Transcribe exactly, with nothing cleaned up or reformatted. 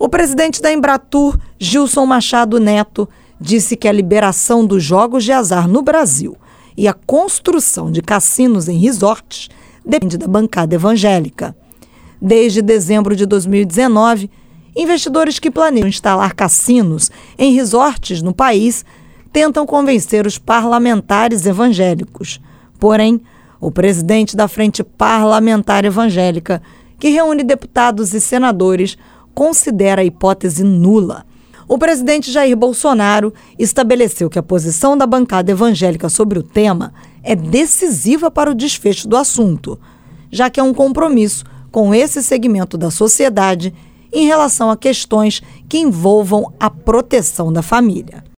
O presidente da Embratur, Gilson Machado Neto, disse que a liberação dos jogos de azar no Brasil e a construção de cassinos em resorts depende da bancada evangélica. Desde dezembro de dois mil e dezenove, investidores que planejam instalar cassinos em resorts no país tentam convencer os parlamentares evangélicos. Porém, o presidente da Frente Parlamentar Evangélica, que reúne deputados e senadores, considera a hipótese nula. O presidente Jair Bolsonaro estabeleceu que a posição da bancada evangélica sobre o tema é decisiva para o desfecho do assunto, já que é um compromisso com esse segmento da sociedade em relação a questões que envolvam a proteção da família.